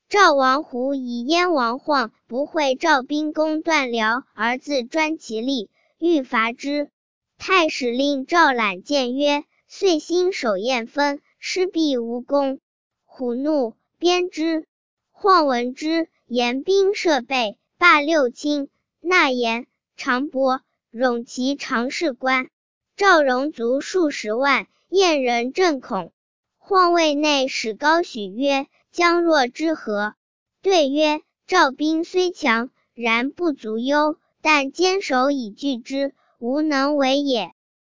赵王胡以燕王晃不会赵兵攻段辽，而自专其力，欲伐之。太史令赵览谏曰：遂兴守燕分，失必无功。虎怒，鞭之。晃闻之，严兵设备，罢六卿、纳言、长伯、冗其常侍官。赵戎卒数十万，燕人震恐。晃谓内史高许曰：将若之何？对曰：赵兵虽强，然不足忧，但坚守以拒之，无能为也。